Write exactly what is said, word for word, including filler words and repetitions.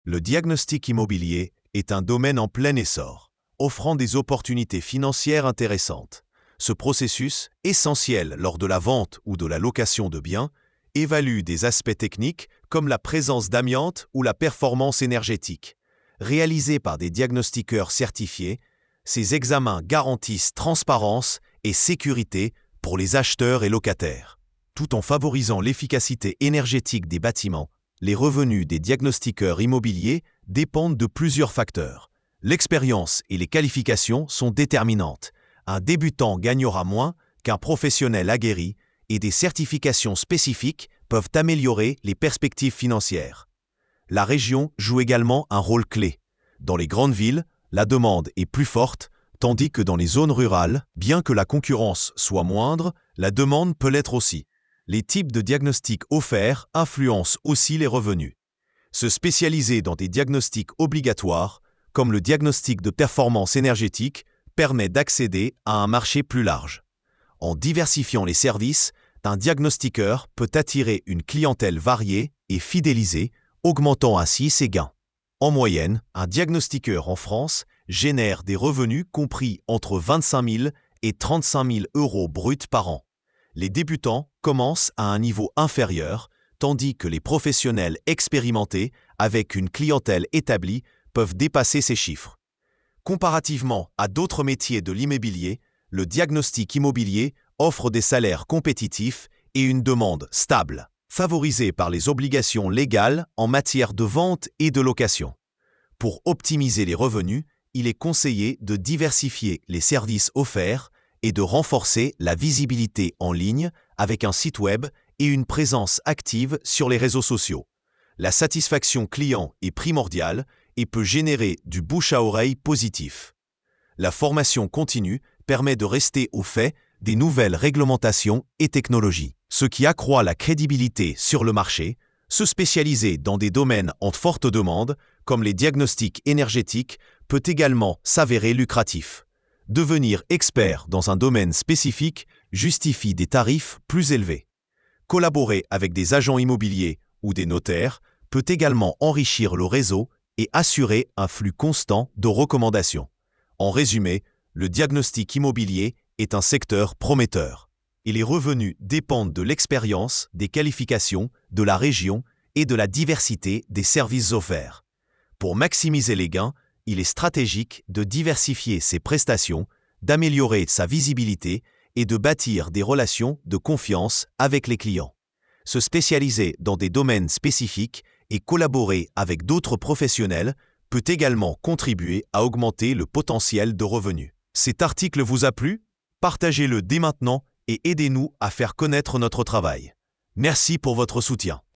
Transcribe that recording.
Le diagnostic immobilier est un domaine en plein essor, offrant des opportunités financières intéressantes. Ce processus, essentiel lors de la vente ou de la location de biens, évalue des aspects techniques comme la présence d'amiante ou la performance énergétique. Réalisés par des diagnostiqueurs certifiés, ces examens garantissent transparence et sécurité pour les acheteurs et locataires. Tout en favorisant l'efficacité énergétique des bâtiments, les revenus des diagnostiqueurs immobiliers dépendent de plusieurs facteurs. L'expérience et les qualifications sont déterminantes. Un débutant gagnera moins qu'un professionnel aguerri et des certifications spécifiques peuvent améliorer les perspectives financières. La région joue également un rôle clé. Dans les grandes villes, la demande est plus forte, tandis que dans les zones rurales, bien que la concurrence soit moindre, la demande peut l'être aussi. Les types de diagnostics offerts influencent aussi les revenus. Se spécialiser dans des diagnostics obligatoires, comme le diagnostic de performance énergétique, permet d'accéder à un marché plus large. En diversifiant les services, un diagnostiqueur peut attirer une clientèle variée et fidélisée, augmentant ainsi ses gains. En moyenne, un diagnostiqueur en France génère des revenus compris entre vingt-cinq mille et trente-cinq mille euros bruts par an. Les débutants commencent à un niveau inférieur, tandis que les professionnels expérimentés, avec une clientèle établie, peuvent dépasser ces chiffres. Comparativement à d'autres métiers de l'immobilier, le diagnostic immobilier offre des salaires compétitifs et une demande stable, favorisée par les obligations légales en matière de vente et de location. Pour optimiser les revenus, il est conseillé de diversifier les services offerts et de renforcer la visibilité en ligne avec un site web et une présence active sur les réseaux sociaux. La satisfaction client est primordiale et peut générer du bouche à oreille positif. La formation continue permet de rester au fait des nouvelles réglementations et technologies, ce qui accroît la crédibilité sur le marché. Se spécialiser dans des domaines en forte demande, comme les diagnostics énergétiques, peut également s'avérer lucratif. Devenir expert dans un domaine spécifique justifie des tarifs plus élevés. Collaborer avec des agents immobiliers ou des notaires peut également enrichir le réseau et assurer un flux constant de recommandations. En résumé, le diagnostic immobilier est un secteur prometteur et les revenus dépendent de l'expérience, des qualifications, de la région et de la diversité des services offerts. Pour maximiser les gains, il est stratégique de diversifier ses prestations, d'améliorer sa visibilité et de bâtir des relations de confiance avec les clients. Se spécialiser dans des domaines spécifiques et collaborer avec d'autres professionnels peut également contribuer à augmenter le potentiel de revenus. Cet article vous a plu? Partagez-le dès maintenant et aidez-nous à faire connaître notre travail. Merci pour votre soutien.